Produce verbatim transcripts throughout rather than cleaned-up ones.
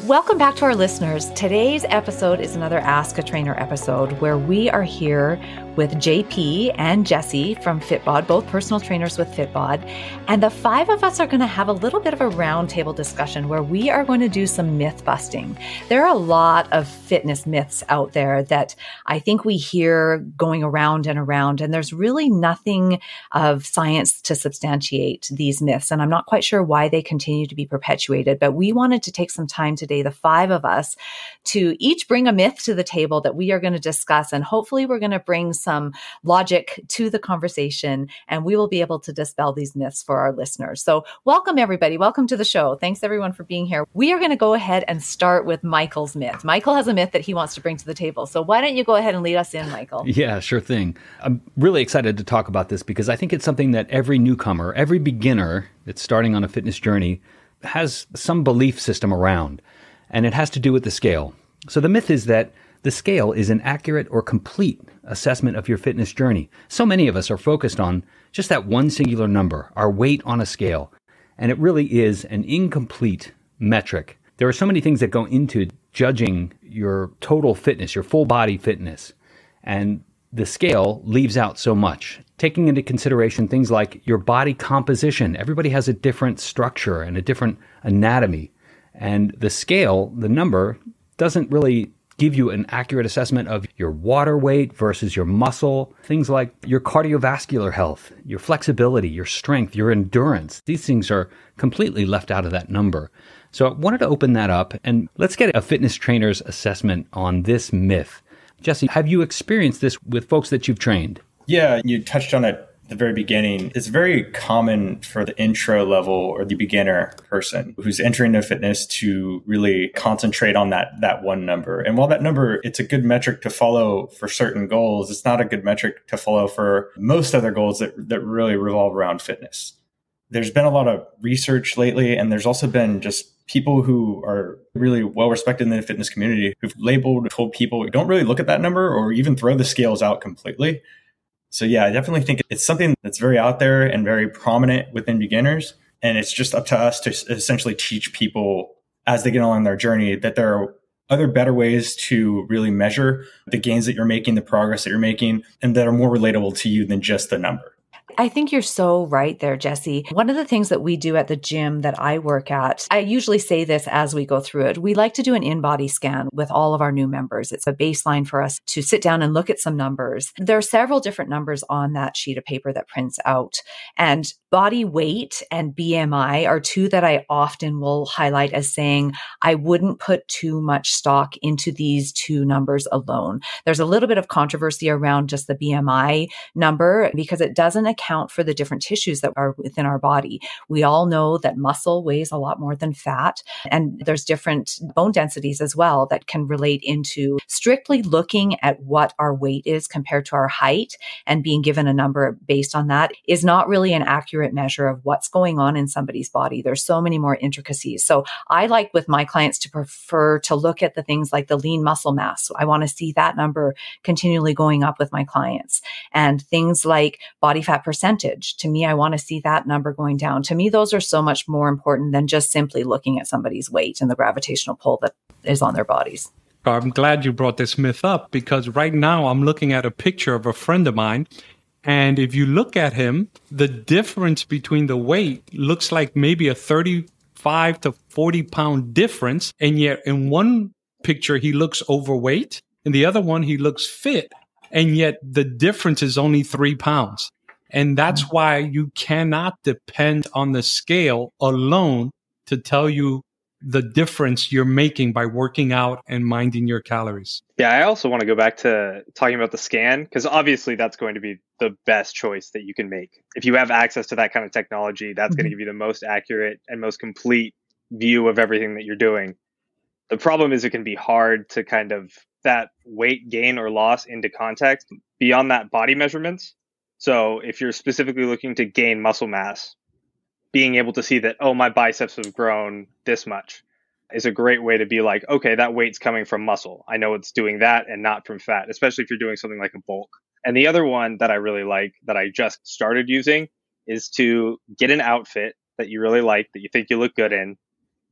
Welcome back to our listeners. Today's episode is another Ask a Trainer episode where we are here with J P and Jesse from Fitbod, both personal trainers with Fitbod. And the five of us are going to have a little bit of a roundtable discussion where we are going to do some myth busting. There are a lot of fitness myths out there that I think we hear going around and around, and there's really nothing of science to substantiate these myths. And I'm not quite sure why they continue to be perpetuated, but we wanted to take some time today, the five of us, to each bring a myth to the table that we are going to discuss. And hopefully we're going to bring some logic to the conversation, and we will be able to dispel these myths for our listeners. So welcome, everybody. Welcome to the show. Thanks, everyone, for being here. We are going to go ahead and start with Michael's myth. Michael has a myth that he wants to bring to the table. So why don't you go ahead and lead us in, Michael? Yeah, sure thing. I'm really excited to talk about this because I think it's something that every newcomer, every beginner that's starting on a fitness journey has some belief system around, and it has to do with the scale. So the myth is that the scale is an accurate or complete assessment of your fitness journey. So many of us are focused on just that one singular number, our weight on a scale, and it really is an incomplete metric. There are so many things that go into judging your total fitness, your full body fitness, and the scale leaves out so much, taking into consideration things like your body composition. Everybody has a different structure and a different anatomy, and the scale, the number, doesn't really give you an accurate assessment of your water weight versus your muscle, things like your cardiovascular health, your flexibility, your strength, your endurance. These things are completely left out of that number. So I wanted to open that up, and let's get a fitness trainer's assessment on this myth. Jesse, have you experienced this with folks that you've trained? Yeah, you touched on it at the very beginning. It's very common for the intro level or the beginner person who's entering into fitness to really concentrate on that that one number. And while that number, it's a good metric to follow for certain goals, it's not a good metric to follow for most other goals that, that really revolve around fitness. There's been a lot of research lately, and there's also been just people who are really well respected in the fitness community who've labeled, told people, don't really look at that number or even throw the scales out completely. So yeah, I definitely think it's something that's very out there and very prominent within beginners. And it's just up to us to essentially teach people as they get along their journey that there are other better ways to really measure the gains that you're making, the progress that you're making, and that are more relatable to you than just the number. I think you're so right there, Jesse. One of the things that we do at the gym that I work at, I usually say this as we go through it. We like to do an in-body scan with all of our new members. It's a baseline for us to sit down and look at some numbers. There are several different numbers on that sheet of paper that prints out. And body weight and B M I are two that I often will highlight as saying, I wouldn't put too much stock into these two numbers alone. There's a little bit of controversy around just the B M I number because it doesn't account for the different tissues that are within our body. We all know that muscle weighs a lot more than fat, and there's different bone densities as well that can relate into strictly looking at what our weight is compared to our height and being given a number based on that is not really an accurate measure of what's going on in somebody's body. There's so many more intricacies. So I like with my clients to prefer to look at the things like the lean muscle mass. So I want to see that number continually going up with my clients, and things like body fat percentage. To me, I want to see that number going down. To me, those are so much more important than just simply looking at somebody's weight and the gravitational pull that is on their bodies. I'm glad you brought this myth up because right now I'm looking at a picture of a friend of mine. And if you look at him, the difference between the weight looks like maybe a thirty-five to forty pound difference. And yet in one picture, he looks overweight. In the other one, he looks fit. And yet the difference is only three pounds. And that's why you cannot depend on the scale alone to tell you the difference you're making by working out and minding your calories. Yeah, I also want to go back to talking about the scan, because obviously that's going to be the best choice that you can make. If you have access to that kind of technology, that's mm-hmm. going to give you the most accurate and most complete view of everything that you're doing. The problem is it can be hard to kind of that weight gain or loss into context beyond that body measurements. So if you're specifically looking to gain muscle mass, being able to see that, oh, my biceps have grown this much is a great way to be like, okay, that weight's coming from muscle. I know it's doing that and not from fat, especially if you're doing something like a bulk. And the other one that I really like that I just started using is to get an outfit that you really like, that you think you look good in,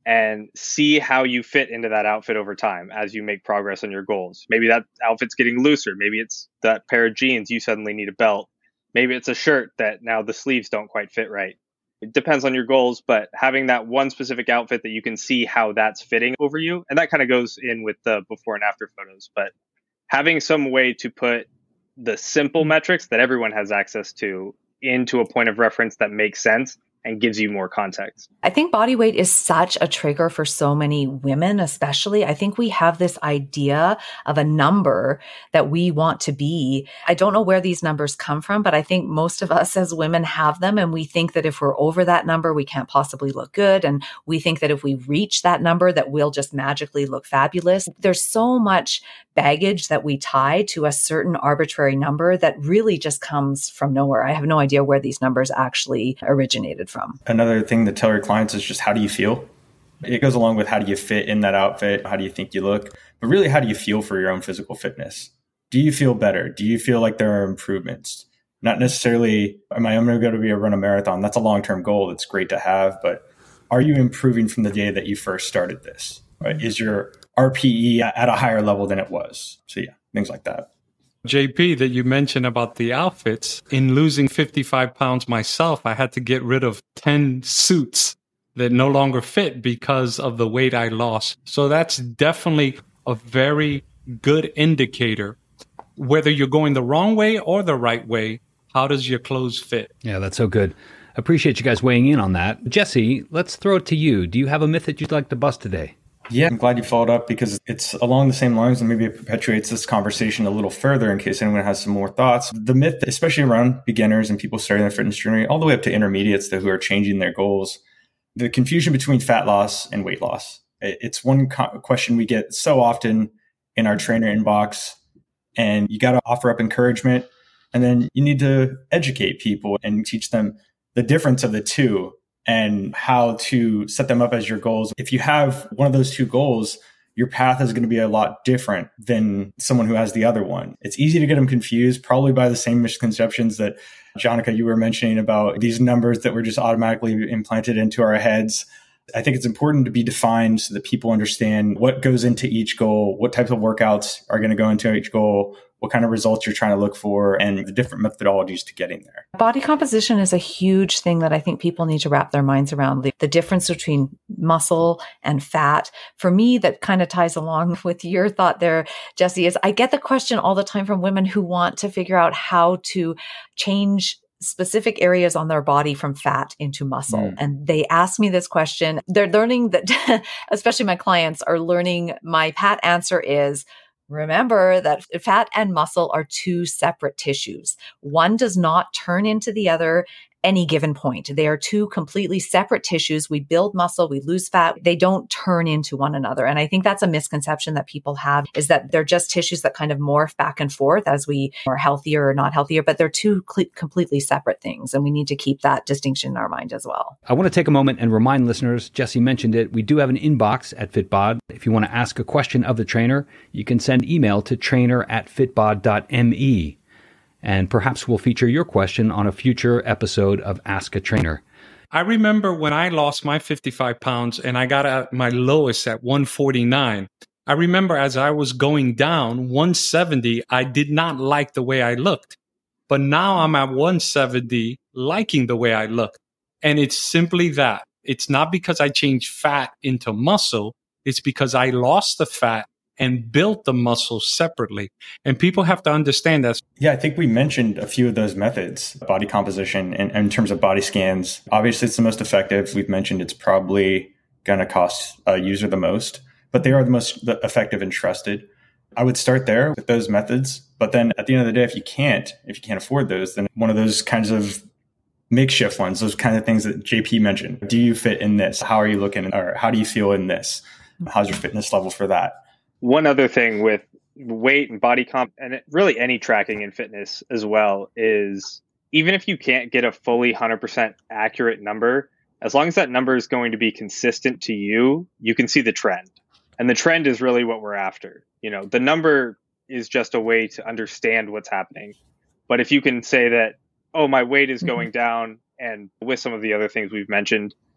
and see how you fit into that outfit over time as you make progress on your goals. Maybe that outfit's getting looser. Maybe it's that pair of jeans, you suddenly need a belt. Maybe it's a shirt that now the sleeves don't quite fit right. It depends on your goals, but having that one specific outfit that you can see how that's fitting over you, and that kind of goes in with the before and after photos, but having some way to put the simple metrics that everyone has access to into a point of reference that makes sense and gives you more context. I think body weight is such a trigger for so many women, especially. I think we have this idea of a number that we want to be. I don't know where these numbers come from, but I think most of us as women have them. And we think that if we're over that number, we can't possibly look good. And we think that if we reach that number, that we'll just magically look fabulous. There's so much baggage that we tie to a certain arbitrary number that really just comes from nowhere. I have no idea where these numbers actually originated from. Another thing to tell your clients is just, how do you feel? It goes along with how do you fit in that outfit? How do you think you look? But really, how do you feel for your own physical fitness? Do you feel better? Do you feel like there are improvements? Not necessarily, am I going to go to be a run a marathon? That's a long-term goal. It's great to have, but are you improving from the day that you first started this? Right? Is your R P E at a higher level than it was? So yeah, things like that. J P, that you mentioned about the outfits, in losing fifty-five pounds myself, I had to get rid of ten suits that no longer fit because of the weight I lost. So that's definitely a very good indicator. Whether you're going the wrong way or the right way, how does your clothes fit? Yeah, that's so good. Appreciate you guys weighing in on that. Jesse, let's throw it to you. Do you have a myth that you'd like to bust today? Yeah, I'm glad you followed up, because it's along the same lines, and maybe it perpetuates this conversation a little further in case anyone has some more thoughts. The myth, especially around beginners and people starting their fitness journey, all the way up to intermediates who are changing their goals, the confusion between fat loss and weight loss. It's one co- question we get so often in our trainer inbox, and you got to offer up encouragement, and then you need to educate people and teach them the difference of the two and how to set them up as your goals. If you have one of those two goals, your path is going to be a lot different than someone who has the other one. It's easy to get them confused, probably by the same misconceptions that, Jonica, you were mentioning about these numbers that were just automatically implanted into our heads. I think it's important to be defined so that people understand what goes into each goal, what types of workouts are going to go into each goal, what kind of results you're trying to look for, and the different methodologies to getting there. Body composition is a huge thing that I think people need to wrap their minds around. The, the difference between muscle and fat. For me, that kind of ties along with your thought there, Jesse, is I get the question all the time from women who want to figure out how to change specific areas on their body from fat into muscle. Mm. And they ask me this question. They're learning that, especially my clients are learning, my pat answer is, remember that fat and muscle are two separate tissues. One does not turn into the other any given point. They are two completely separate tissues. We build muscle, we lose fat. They don't turn into one another. And I think that's a misconception that people have, is that they're just tissues that kind of morph back and forth as we are healthier or not healthier, but they're two cl- completely separate things. And we need to keep that distinction in our mind as well. I want to take a moment and remind listeners, Jesse mentioned it, we do have an inbox at Fitbod. If you want to ask a question of the trainer, you can send email to trainer at fitbod dot me. And perhaps we'll feature your question on a future episode of Ask a Trainer. I remember when I lost my fifty-five pounds and I got at my lowest at one forty-nine. I remember as I was going down one seventy, I did not like the way I looked. But now I'm at one seventy, liking the way I look. And it's simply that. It's not because I changed fat into muscle. It's because I lost the fat and built the muscle separately. And people have to understand that. Yeah, I think we mentioned a few of those methods, body composition, and, and in terms of body scans. Obviously, it's the most effective. We've mentioned it's probably going to cost a user the most, but they are the most effective and trusted. I would start there with those methods. But then at the end of the day, if you can't, if you can't afford those, then one of those kinds of makeshift ones, those kind of things that J P mentioned. Do you fit in this? How are you looking? Or how do you feel in this? How's your fitness level for that? One other thing with weight and body comp, and really any tracking in fitness as well, is even if you can't get a fully one hundred percent accurate number, as long as that number is going to be consistent to you, you can see the trend. And the trend is really what we're after. You know, the number is just a way to understand what's happening. But if you can say that, oh, my weight is going down, and with some of the other things we've mentioned,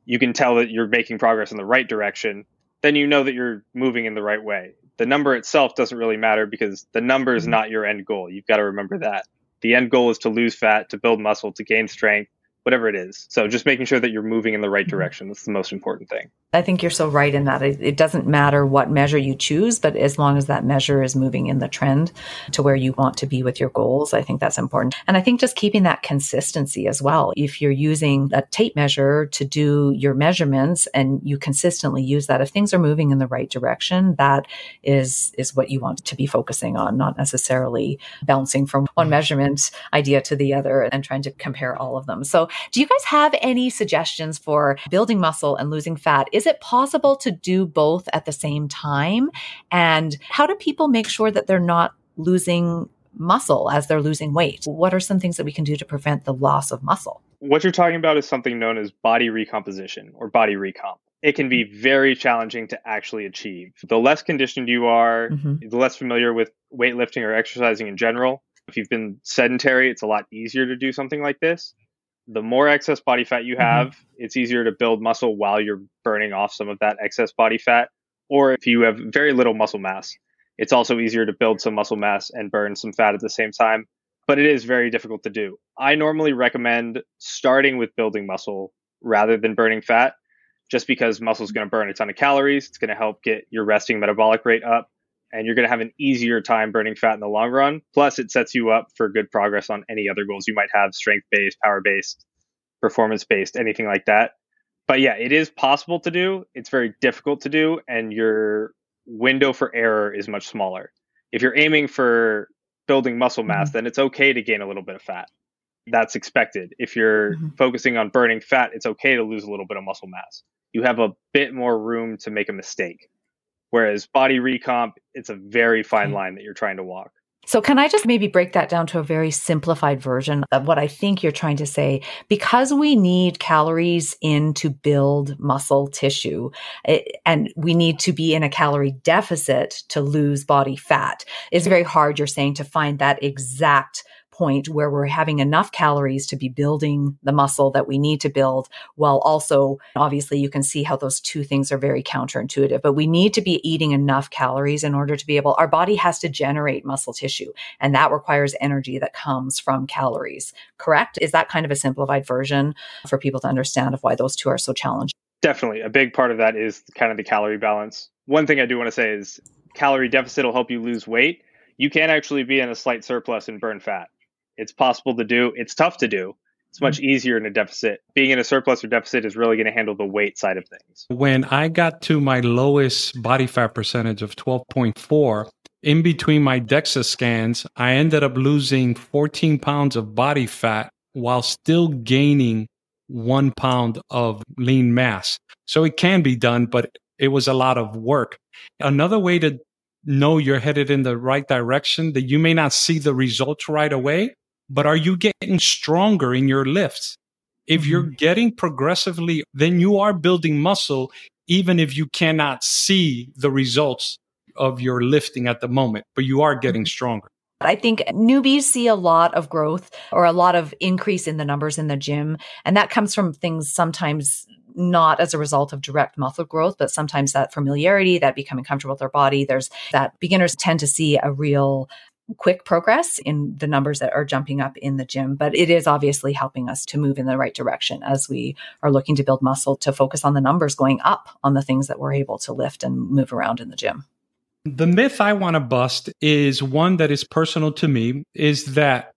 you can tell that you're making progress in the right direction, then you know that you're moving in the right way. The number itself doesn't really matter because the number is not your end goal. You've got to remember that. The end goal is to lose fat, to build muscle, to gain strength, whatever it is. So just making sure that you're moving in the right direction. That's the most important thing. I think you're so right in that. It, it doesn't matter what measure you choose, but as long as that measure is moving in the trend to where you want to be with your goals, I think that's important. And I think just keeping that consistency as well. If you're using a tape measure to do your measurements and you consistently use that, if things are moving in the right direction, that is, is what you want to be focusing on, not necessarily bouncing from one measurement idea to the other and trying to compare all of them. So do you guys have any suggestions for building muscle and losing fat? Is it possible to do both at the same time? And how do people make sure that they're not losing muscle as they're losing weight? What are some things that we can do to prevent the loss of muscle? What you're talking about is something known as body recomposition or body recomp. It can be very challenging to actually achieve. The less conditioned you are, mm-hmm. the less familiar with weightlifting or exercising in general. If you've been sedentary, it's a lot easier to do something like this. The more excess body fat you have, mm-hmm. it's easier to build muscle while you're burning off some of that excess body fat. Or if you have very little muscle mass, it's also easier to build some muscle mass and burn some fat at the same time. But it is very difficult to do. I normally recommend starting with building muscle rather than burning fat, just because muscle is going to burn a ton of calories. It's going to help get your resting metabolic rate up, and you're going to have an easier time burning fat in the long run. Plus, it sets you up for good progress on any other goals you might have, strength-based, power-based, performance-based, anything like that. But yeah, it is possible to do. It's very difficult to do, and your window for error is much smaller. If you're aiming for building muscle mass, mm-hmm. then it's okay to gain a little bit of fat. That's expected. If you're mm-hmm. focusing on burning fat, it's okay to lose a little bit of muscle mass. You have a bit more room to make a mistake. Whereas body recomp, it's a very fine line that you're trying to walk. So can I just maybe break that down to a very simplified version of what I think you're trying to say? Because we need calories in to build muscle tissue, it, and we need to be in a calorie deficit to lose body fat. It's very hard, you're saying, to find that exact point where we're having enough calories to be building the muscle that we need to build, while also, obviously, you can see how those two things are very counterintuitive, but we need to be eating enough calories in order to be able, our body has to generate muscle tissue, and that requires energy that comes from calories, correct? Is that kind of a simplified version for people to understand of why those two are so challenging? Definitely. A big part of that is kind of the calorie balance. One thing I do want to say is calorie deficit will help you lose weight. You can actually be in a slight surplus and burn fat. It's possible to do. It's tough to do. It's much easier in a deficit. Being in a surplus or deficit is really going to handle the weight side of things. When I got to my lowest body fat percentage of twelve point four, in between my DEXA scans, I ended up losing fourteen pounds of body fat while still gaining one pound of lean mass. So it can be done, but it was a lot of work. Another way to know you're headed in the right direction, that you may not see the results right away, but are you getting stronger in your lifts? If you're getting progressively, then you are building muscle, even if you cannot see the results of your lifting at the moment, but you are getting stronger. I think newbies see a lot of growth or a lot of increase in the numbers in the gym. And that comes from things sometimes not as a result of direct muscle growth, but sometimes that familiarity, that becoming comfortable with their body. There's that beginners tend to see a real quick progress in the numbers that are jumping up in the gym, but it is obviously helping us to move in the right direction as we are looking to build muscle, to focus on the numbers going up on the things that we're able to lift and move around in the gym. The myth I want to bust is one that is personal to me, is that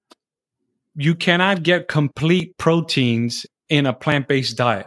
you cannot get complete proteins in a plant-based diet.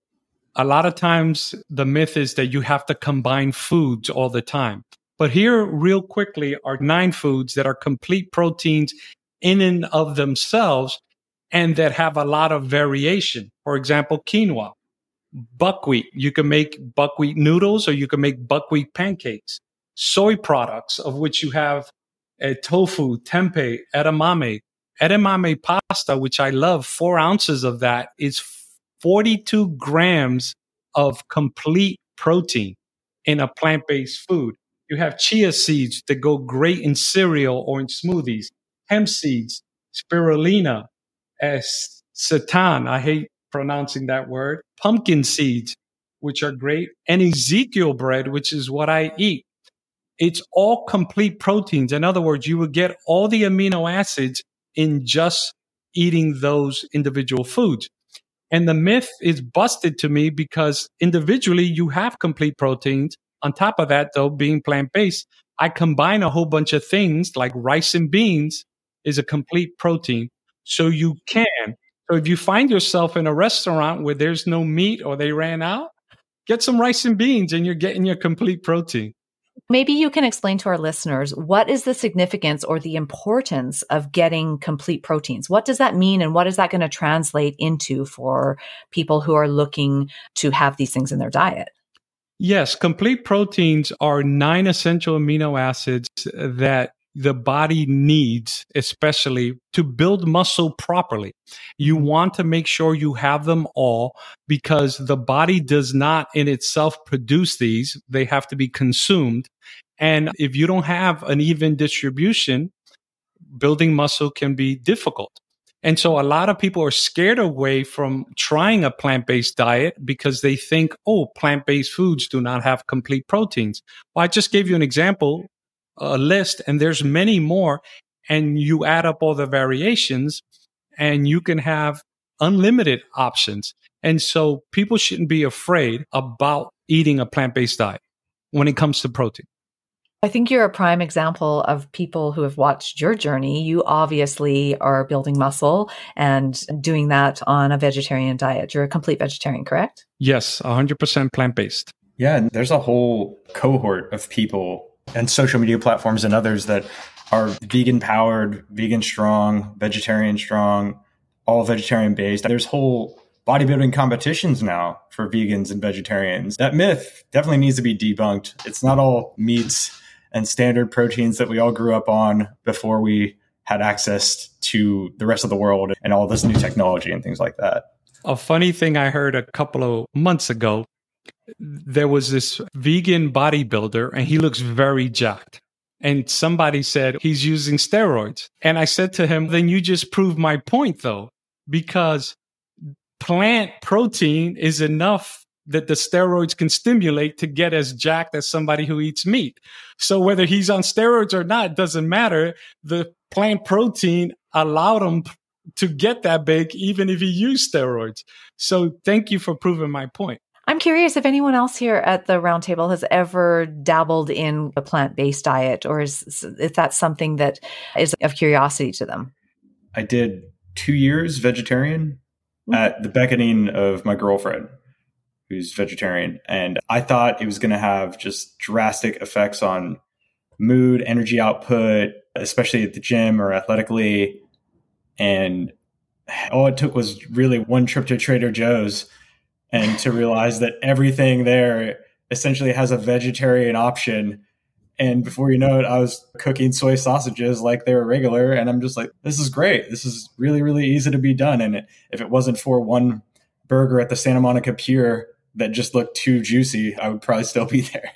A lot of times the myth is that you have to combine foods all the time. But here, real quickly, are nine foods that are complete proteins in and of themselves and that have a lot of variation. For example, quinoa, buckwheat. You can make buckwheat noodles or you can make buckwheat pancakes. Soy products, of which you have uh, tofu, tempeh, edamame. Edamame pasta, which I love, four ounces of that is forty-two grams of complete protein in a plant-based food. You have chia seeds that go great in cereal or in smoothies. Hemp seeds, spirulina, uh, seitan. I hate pronouncing that word, pumpkin seeds, which are great, and Ezekiel bread, which is what I eat. It's all complete proteins. In other words, you will get all the amino acids in just eating those individual foods. And the myth is busted to me because individually you have complete proteins. On top of that, though, being plant-based, I combine a whole bunch of things like rice and beans is a complete protein. So you can. So if you find yourself in a restaurant where there's no meat or they ran out, get some rice and beans and you're getting your complete protein. Maybe you can explain to our listeners, what is the significance or the importance of getting complete proteins? What does that mean? And what is that going to translate into for people who are looking to have these things in their diet? Yes, complete proteins are nine essential amino acids that the body needs, especially to build muscle properly. You want to make sure you have them all because the body does not in itself produce these. They have to be consumed. And if you don't have an even distribution, building muscle can be difficult. And so a lot of people are scared away from trying a plant-based diet because they think, oh, plant-based foods do not have complete proteins. Well, I just gave you an example, a list, and there's many more. And you add up all the variations and you can have unlimited options. And so people shouldn't be afraid about eating a plant-based diet when it comes to protein. I think you're a prime example of people who have watched your journey. You obviously are building muscle and doing that on a vegetarian diet. You're a complete vegetarian, correct? Yes, one hundred percent plant-based. Yeah, and there's a whole cohort of people and social media platforms and others that are vegan powered, vegan strong, vegetarian strong, all vegetarian based. There's whole bodybuilding competitions now for vegans and vegetarians. That myth definitely needs to be debunked. It's not all meats and standard proteins that we all grew up on before we had access to the rest of the world and all this new technology and things like that. A funny thing I heard a couple of months ago, there was this vegan bodybuilder and he looks very jacked. And somebody said he's using steroids. And I said to him, then you just proved my point though, because plant protein is enough that the steroids can stimulate to get as jacked as somebody who eats meat. So whether he's on steroids or not, doesn't matter. The plant protein allowed him to get that big, even if he used steroids. So thank you for proving my point. I'm curious if anyone else here at the roundtable has ever dabbled in a plant-based diet, or is if that's something that is of curiosity to them. I did two years vegetarian at the beckoning of my girlfriend, who's vegetarian. And I thought it was going to have just drastic effects on mood, energy output, especially at the gym or athletically. And all it took was really one trip to Trader Joe's and to realize that everything there essentially has a vegetarian option. And before you know it, I was cooking soy sausages like they were regular. And I'm just like, this is great. This is really, really easy to be done. And if it wasn't for one burger at the Santa Monica Pier that just looked too juicy, I would probably still be there.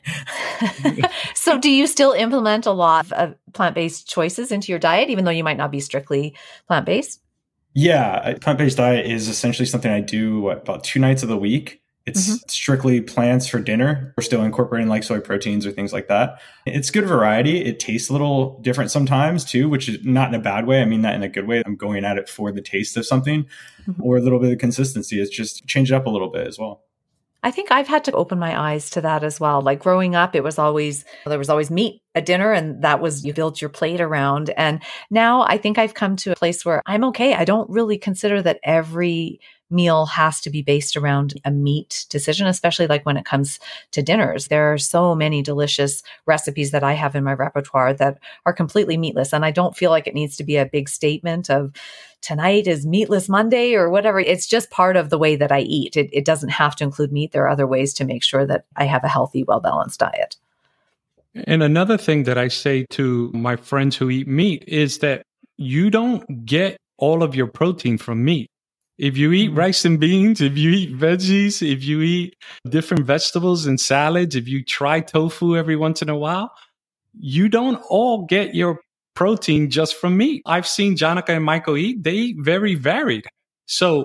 So do you still implement a lot of plant-based choices into your diet, even though you might not be strictly plant-based? Yeah, a plant-based diet is essentially something I do what, about two nights of the week. It's mm-hmm. strictly plants for dinner. We're still incorporating like soy proteins or things like that. It's good variety. It tastes a little different sometimes too, which is not in a bad way. I mean that in a good way. I'm going at it for the taste of something mm-hmm. or a little bit of consistency. It's just change it up a little bit as well. I think I've had to open my eyes to that as well. Like growing up, it was always, there was always meat at dinner and that was, you built your plate around. And now I think I've come to a place where I'm okay. I don't really consider that every meal has to be based around a meat decision, especially like when it comes to dinners. There are so many delicious recipes that I have in my repertoire that are completely meatless. And I don't feel like it needs to be a big statement of tonight is Meatless Monday or whatever. It's just part of the way that I eat. It, it doesn't have to include meat. There are other ways to make sure that I have a healthy, well-balanced diet. And another thing that I say to my friends who eat meat is that you don't get all of your protein from meat. If you eat rice and beans, if you eat veggies, if you eat different vegetables and salads, if you try tofu every once in a while, you don't all get your protein just from meat. I've seen Jonica and Michael eat. They eat very varied. So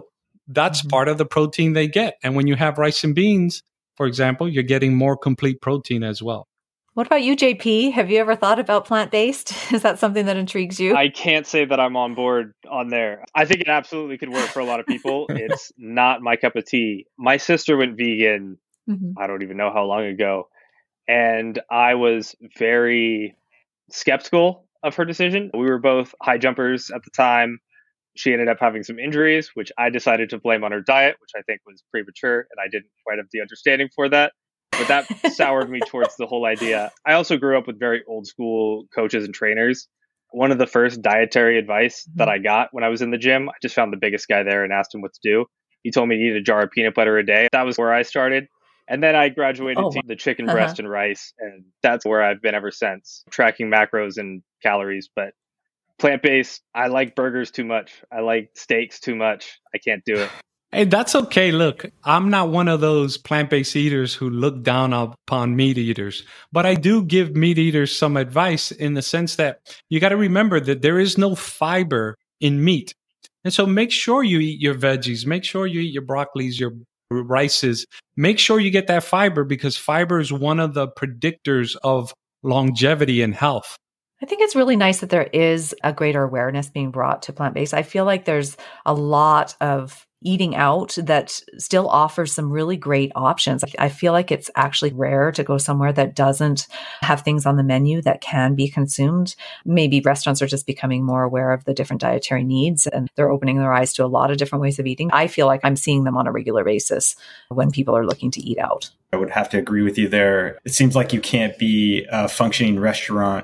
that's Mm-hmm. part of the protein they get. And when you have rice and beans, for example, you're getting more complete protein as well. What about you, J P? Have you ever thought about plant-based? Is that something that intrigues you? I can't say that I'm on board on there. I think it absolutely could work for a lot of people. It's not my cup of tea. My sister went vegan, Mm-hmm. I don't even know how long ago. And I was very skeptical of her decision. We were both high jumpers at the time. She ended up having some injuries, which I decided to blame on her diet, which I think was premature. And I didn't quite have the understanding for that. But that soured me towards the whole idea. I also grew up with very old school coaches and trainers. One of the first dietary advice mm-hmm. that I got when I was in the gym, I just found the biggest guy there and asked him what to do. He told me to eat a jar of peanut butter a day. That was where I started. And then I graduated oh, to the chicken breast uh-huh. and rice. And that's where I've been ever since, tracking macros and calories. But plant-based, I like burgers too much. I like steaks too much. I can't do it. Hey, that's okay. Look, I'm not one of those plant-based eaters who look down upon meat eaters, but I do give meat eaters some advice in the sense that you got to remember that there is no fiber in meat. And so make sure you eat your veggies, make sure you eat your broccolis, your rices, make sure you get that fiber because fiber is one of the predictors of longevity and health. I think it's really nice that there is a greater awareness being brought to plant-based. I feel like there's a lot of eating out that still offers some really great options. I feel like it's actually rare to go somewhere that doesn't have things on the menu that can be consumed. Maybe restaurants are just becoming more aware of the different dietary needs and they're opening their eyes to a lot of different ways of eating. I feel like I'm seeing them on a regular basis when people are looking to eat out. I would have to agree with you there. It seems like you can't be a functioning restaurant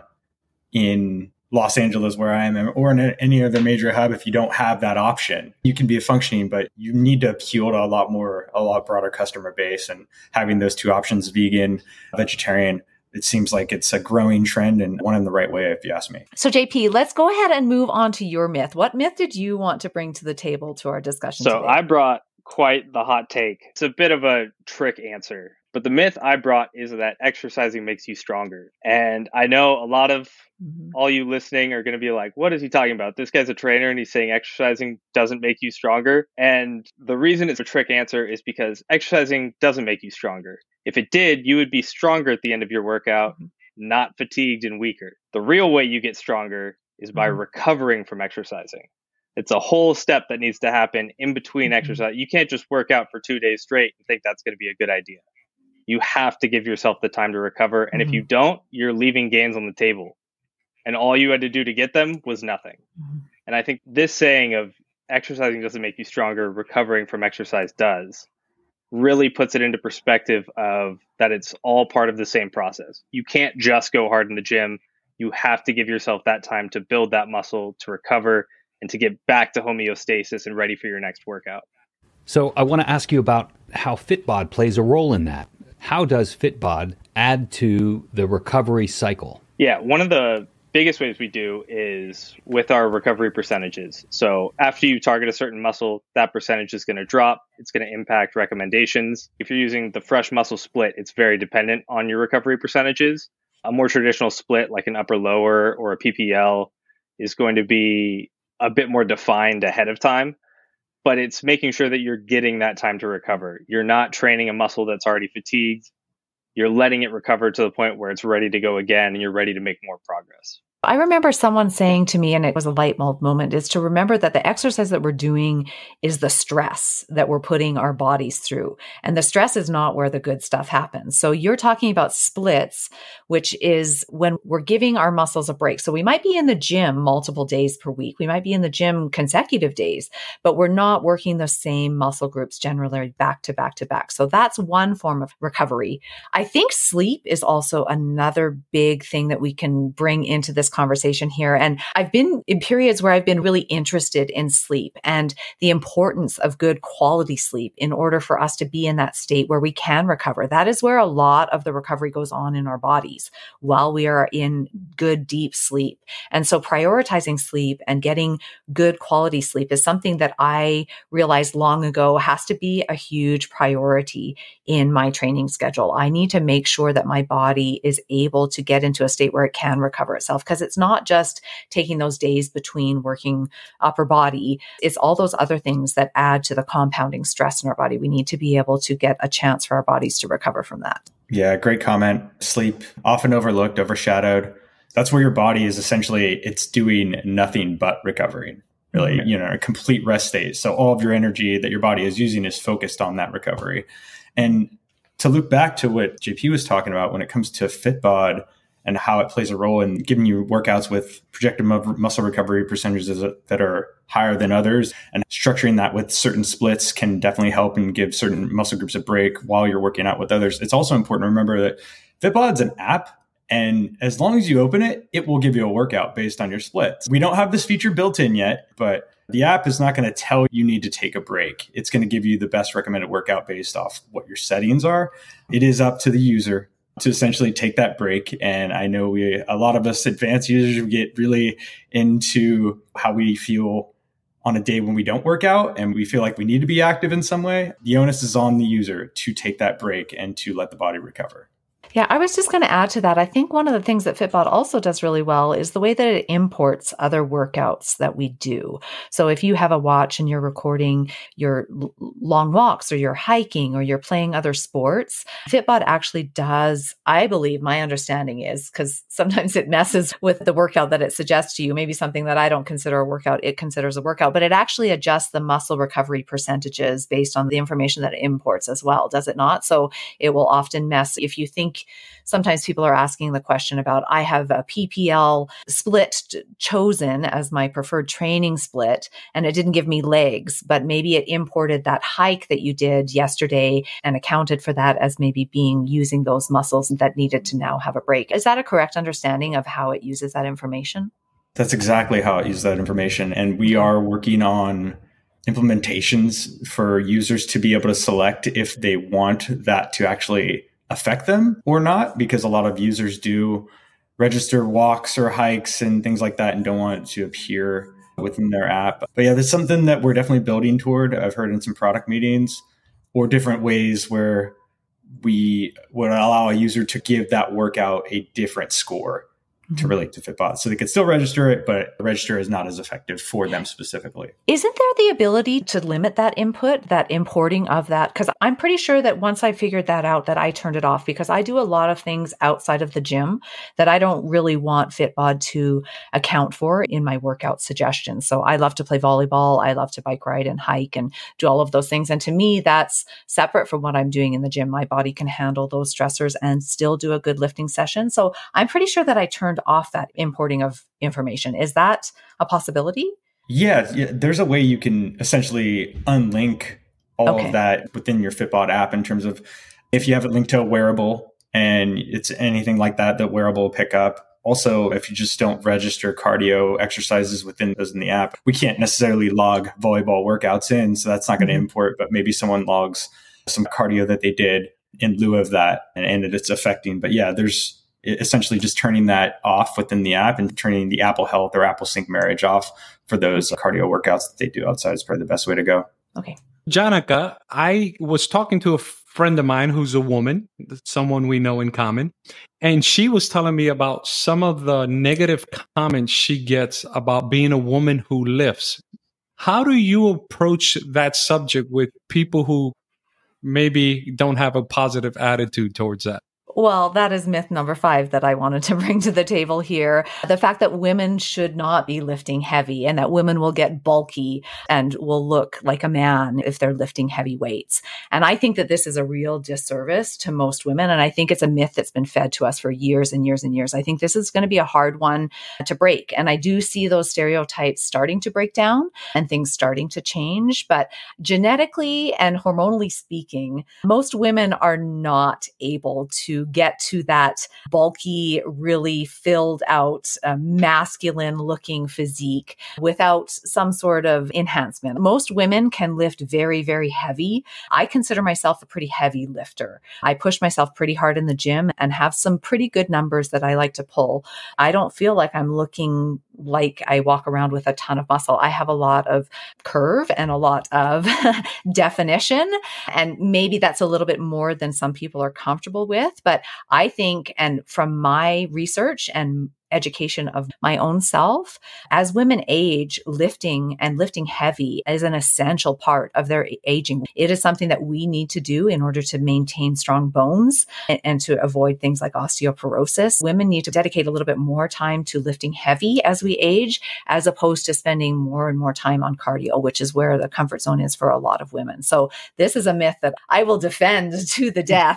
in Los Angeles, where I am, or in any other major hub, if you don't have that option. You can be functioning, but you need to appeal to a lot more, a lot broader customer base. And having those two options, vegan, vegetarian, it seems like it's a growing trend and one in the right way, if you ask me. So J P, let's go ahead and move on to your myth. What myth did you want to bring to the table to our discussion So today? I brought quite the hot take. It's a bit of a trick answer. But the myth I brought is that exercising makes you stronger. And I know a lot of mm-hmm. all you listening are going to be like, what is he talking about? This guy's a trainer and he's saying exercising doesn't make you stronger. And the reason it's a trick answer is because exercising doesn't make you stronger. If it did, you would be stronger at the end of your workout, mm-hmm. not fatigued and weaker. The real way you get stronger is by mm-hmm. recovering from exercising. It's a whole step that needs to happen in between mm-hmm. exercise. You can't just work out for two days straight and think that's going to be a good idea. You have to give yourself the time to recover. And mm-hmm. if you don't, you're leaving gains on the table. And all you had to do to get them was nothing. Mm-hmm. And I think this saying of exercising doesn't make you stronger, recovering from exercise does, really puts it into perspective of that it's all part of the same process. You can't just go hard in the gym. You have to give yourself that time to build that muscle, to recover, and to get back to homeostasis and ready for your next workout. So I want to ask you about how Fitbod plays a role in that. How does Fitbod add to the recovery cycle? Yeah, one of the biggest ways we do is with our recovery percentages. So after you target a certain muscle, that percentage is going to drop. It's going to impact recommendations. If you're using the fresh muscle split, it's very dependent on your recovery percentages. A more traditional split like an upper lower or a P P L is going to be a bit more defined ahead of time. But it's making sure that you're getting that time to recover. You're not training a muscle that's already fatigued. You're letting it recover to the point where it's ready to go again and you're ready to make more progress. I remember someone saying to me, and it was a light bulb moment, is to remember that the exercise that we're doing is the stress that we're putting our bodies through. And the stress is not where the good stuff happens. So you're talking about splits, which is when we're giving our muscles a break. So we might be in the gym multiple days per week. We might be in the gym consecutive days, but we're not working the same muscle groups generally back to back to back. So that's one form of recovery. I think sleep is also another big thing that we can bring into this conversation here. And I've been in periods where I've been really interested in sleep and the importance of good quality sleep in order for us to be in that state where we can recover. That is where a lot of the recovery goes on in our bodies while we are in good, deep sleep. And so prioritizing sleep and getting good quality sleep is something that I realized long ago has to be a huge priority in my training schedule. I need to make sure that my body is able to get into a state where it can recover itself, because because it's not just taking those days between working upper body. It's all those other things that add to the compounding stress in our body. We need to be able to get a chance for our bodies to recover from that. Yeah, great comment. Sleep, often overlooked, overshadowed. That's where your body is essentially, it's doing nothing but recovering, really, mm-hmm. you know, a complete rest state. So all of your energy that your body is using is focused on that recovery. And to loop back to what J P was talking about when it comes to FitBod and how it plays a role in giving you workouts with projected muscle recovery percentages that are higher than others, and structuring that with certain splits can definitely help and give certain muscle groups a break while you're working out with others. It's also important to remember that FitBod's an app, and as long as you open it, it will give you a workout based on your splits. We don't have this feature built in yet, but the app is not going to tell you need to take a break. It's going to give you the best recommended workout based off what your settings are. It is up to the user to essentially take that break. And I know we, a lot of us advanced users, we get really into how we feel on a day when we don't work out and we feel like we need to be active in some way. The onus is on the user to take that break and to let the body recover. Yeah, I was just going to add to that. I think one of the things that FitBod also does really well is the way that it imports other workouts that we do. So if you have a watch and you're recording your l- long walks or you're hiking or you're playing other sports, FitBod actually does, I believe, my understanding is, because sometimes it messes with the workout that it suggests to you, maybe something that I don't consider a workout, it considers a workout, but it actually adjusts the muscle recovery percentages based on the information that it imports as well, does it not? So it will often mess. If you think sometimes people are asking the question about, I have a P P L split chosen as my preferred training split, and it didn't give me legs, but maybe it imported that hike that you did yesterday and accounted for that as maybe being using those muscles that needed to now have a break. Is that a correct understanding of how it uses that information? That's exactly how it uses that information. And we are working on implementations for users to be able to select if they want that to actually affect them or not, because a lot of users do register walks or hikes and things like that and don't want it to appear within their app. But yeah, that's something that we're definitely building toward. I've heard in some product meetings, or different ways where we would allow a user to give that workout a different score to relate to FitBod. So they could still register it, but register is not as effective for them specifically. Isn't there the ability to limit that input, that importing of that? Because I'm pretty sure that once I figured that out, that I turned it off, because I do a lot of things outside of the gym that I don't really want FitBod to account for in my workout suggestions. So I love to play volleyball. I love to bike ride and hike and do all of those things. And to me, that's separate from what I'm doing in the gym. My body can handle those stressors and still do a good lifting session. So I'm pretty sure that I turned off that importing of information. Is that a possibility? Yeah, yeah, there's a way you can essentially unlink all okay. of that within your FitBod app, in terms of if you have it linked to a wearable and it's anything like that, that wearable will pick up. Also, if you just don't register cardio exercises within those in the app, we can't necessarily log volleyball workouts in, so that's not going to mm-hmm. import, but maybe someone logs some cardio that they did in lieu of that and, and it's affecting. But yeah, there's essentially just turning that off within the app and turning the Apple Health or Apple Sync marriage off for those cardio workouts that they do outside is probably the best way to go. Okay. Jannica, I was talking to a friend of mine who's a woman, someone we know in common, and she was telling me about some of the negative comments she gets about being a woman who lifts. How do you approach that subject with people who maybe don't have a positive attitude towards that? Well, that is myth number five that I wanted to bring to the table here. The fact that women should not be lifting heavy and that women will get bulky and will look like a man if they're lifting heavy weights. And I think that this is a real disservice to most women. And I think it's a myth that's been fed to us for years and years and years. I think this is going to be a hard one to break. And I do see those stereotypes starting to break down and things starting to change. But genetically and hormonally speaking, most women are not able to get to that bulky, really filled out, uh, masculine looking physique without some sort of enhancement. Most women can lift very, very heavy. I consider myself a pretty heavy lifter. I push myself pretty hard in the gym and have some pretty good numbers that I like to pull. I don't feel like I'm looking like I walk around with a ton of muscle. I have a lot of curve and a lot of definition. And maybe that's a little bit more than some people are comfortable with. But I think, and from my research and education of my own self. As women age, lifting and lifting heavy is an essential part of their aging. It is something that we need to do in order to maintain strong bones and, and to avoid things like osteoporosis. Women need to dedicate a little bit more time to lifting heavy as we age, as opposed to spending more and more time on cardio, which is where the comfort zone is for a lot of women. So this is a myth that I will defend to the death,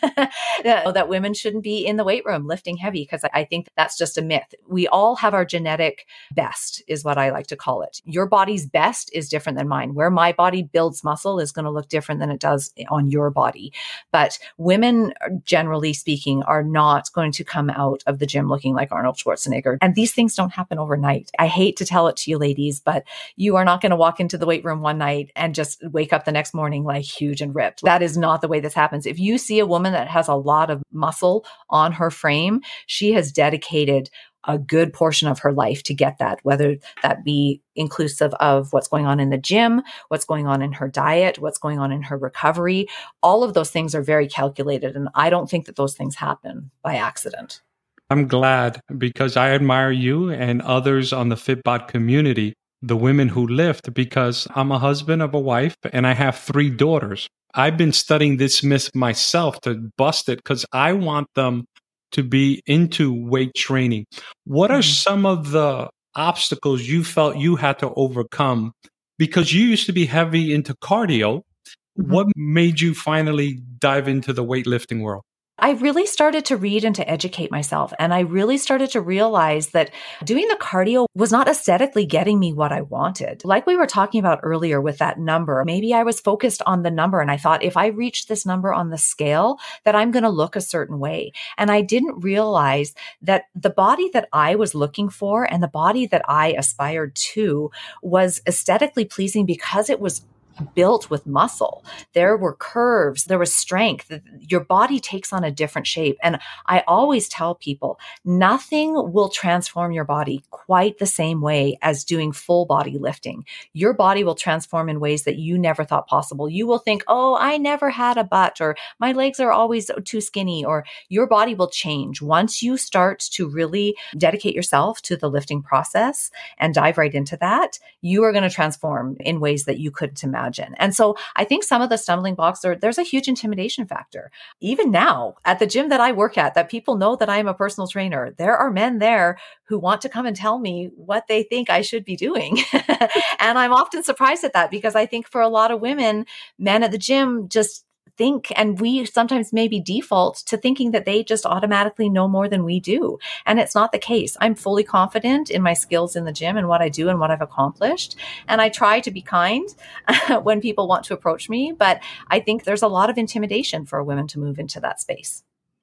that women shouldn't be in the weight room lifting heavy, because I think that's just a myth. We all have our genetic best, is what I like to call it. Your body's best is different than mine. Where my body builds muscle is going to look different than it does on your body. But women, generally speaking, are not going to come out of the gym looking like Arnold Schwarzenegger. And these things don't happen overnight. I hate to tell it to you ladies, but you are not going to walk into the weight room one night and just wake up the next morning like huge and ripped. That is not the way this happens. If you see a woman that has a lot of muscle on her frame, she has dedicated a good portion of her life to get that, whether that be inclusive of what's going on in the gym, what's going on in her diet, what's going on in her recovery. All of those things are very calculated. And I don't think that those things happen by accident. I'm glad, because I admire you and others on the Fitbod community, the women who lift, because I'm a husband of a wife and I have three daughters. I've been studying this myth myself to bust it, because I want them to be into weight training. What are some of the obstacles you felt you had to overcome? Because you used to be heavy into cardio. Mm-hmm. What made you finally dive into the weightlifting world? I really started to read and to educate myself. And I really started to realize that doing the cardio was not aesthetically getting me what I wanted. Like we were talking about earlier with that number, maybe I was focused on the number and I thought, if I reach this number on the scale, that I'm going to look a certain way. And I didn't realize that the body that I was looking for and the body that I aspired to was aesthetically pleasing because it was built with muscle. There were curves, there was strength. Your body takes on a different shape. And I always tell people, nothing will transform your body quite the same way as doing full body lifting. Your body will transform in ways that you never thought possible. You will think, oh, I never had a butt, or my legs are always too skinny, or your body will change. Once you start to really dedicate yourself to the lifting process and dive right into that, you are going to transform in ways that you couldn't imagine. And so I think some of the stumbling blocks are, there's a huge intimidation factor. Even now at the gym that I work at, that people know that I am a personal trainer, there are men there who want to come and tell me what they think I should be doing. And I'm often surprised at that, because I think for a lot of women, men at the gym just think, and we sometimes maybe default to thinking that they just automatically know more than we do. And it's not the case. I'm fully confident in my skills in the gym and what I do and what I've accomplished. And I try to be kind when people want to approach me. But I think there's a lot of intimidation for women to move into that space.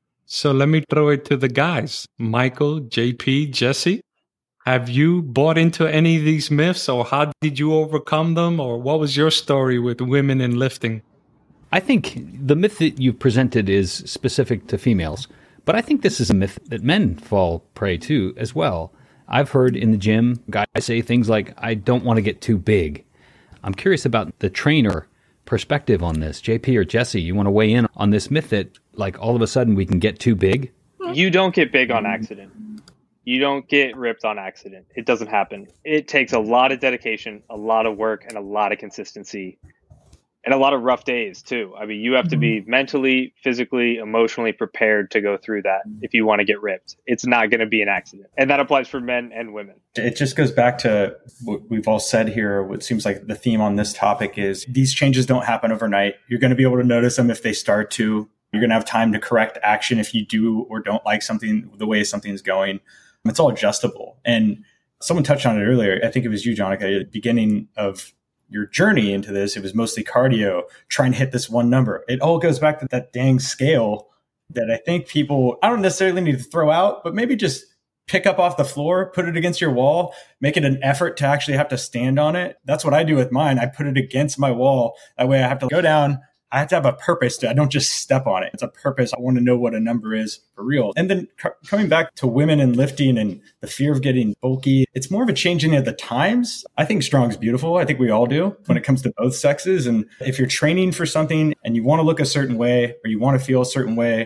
So let me throw it to the guys. Michael, J P, Jesse, have you bought into any of these myths, or how did you overcome them? Or what was your story with women in lifting? I think the myth that you've presented is specific to females, but I think this is a myth that men fall prey to as well. I've heard in the gym guys say things like, I don't want to get too big. I'm curious about the trainer perspective on this. J P or Jesse, you want to weigh in on this myth that like all of a sudden we can get too big? You don't get big on accident. You don't get ripped on accident. It doesn't happen. It takes a lot of dedication, a lot of work, and a lot of consistency. And a lot of rough days too. I mean, you have to be mentally, physically, emotionally prepared to go through that if you want to get ripped. It's not going to be an accident. And that applies for men and women. It just goes back to what we've all said here. What seems like the theme on this topic is these changes don't happen overnight. You're going to be able to notice them if they start to. You're going to have time to correct action if you do or don't like something, the way something's going. It's all adjustable. And someone touched on it earlier. I think it was you, Jonica, at the beginning of your journey into this. It was mostly cardio, trying to hit this one number. It all goes back to that dang scale that I think people, I don't necessarily need to throw out, but maybe just pick up off the floor, put it against your wall, make it an effort to actually have to stand on it. That's what I do with mine. I put it against my wall. That way I have to go down. I have to have a purpose to, I don't just step on it. It's a purpose. I want to know what a number is for real. And then c- coming back to women and lifting and the fear of getting bulky, it's more of a changing of the times. I think strong is beautiful. I think we all do when it comes to both sexes. And if you're training for something and you want to look a certain way, or you want to feel a certain way,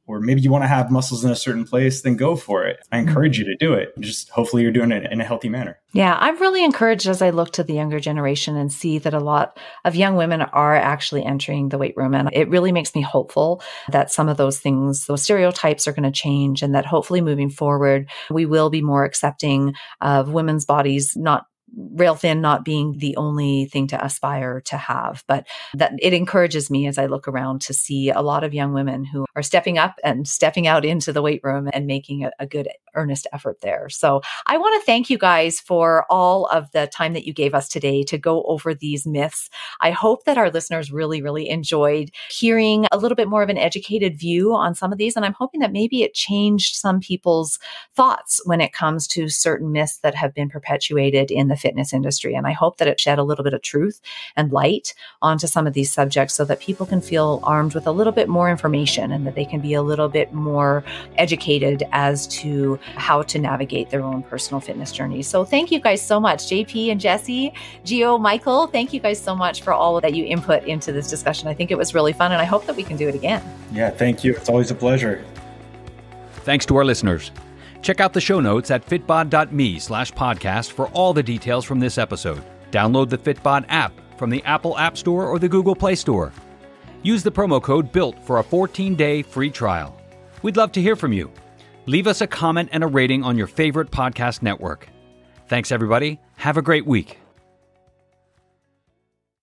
or maybe you want to have muscles in a certain place, then go for it. I encourage you to do it. Just hopefully you're doing it in a healthy manner. Yeah, I'm really encouraged as I look to the younger generation and see that a lot of young women are actually entering the weight room. And it really makes me hopeful that some of those things, those stereotypes are going to change, and that hopefully moving forward, we will be more accepting of women's bodies, not rail thin not being the only thing to aspire to have, but that it encourages me as I look around to see a lot of young women who are stepping up and stepping out into the weight room and making a, a good earnest effort there. So I want to thank you guys for all of the time that you gave us today to go over these myths. I hope that our listeners really, really enjoyed hearing a little bit more of an educated view on some of these. And I'm hoping that maybe it changed some people's thoughts when it comes to certain myths that have been perpetuated in the fitness industry. And I hope that it shed a little bit of truth and light onto some of these subjects so that people can feel armed with a little bit more information and that they can be a little bit more educated as to how to navigate their own personal fitness journey. So thank you guys so much, J P and Jesse, Gio, Michael. Thank you guys so much for all that you input into this discussion. I think it was really fun, and I hope that we can do it again. Yeah, thank you. It's always a pleasure. Thanks to our listeners. Check out the show notes at fitbod.me slash podcast for all the details from this episode. Download the Fitbod app from the Apple App Store or the Google Play Store. Use the promo code BUILT for a fourteen-day free trial. We'd love to hear from you. Leave us a comment and a rating on your favorite podcast network. Thanks, everybody. Have a great week.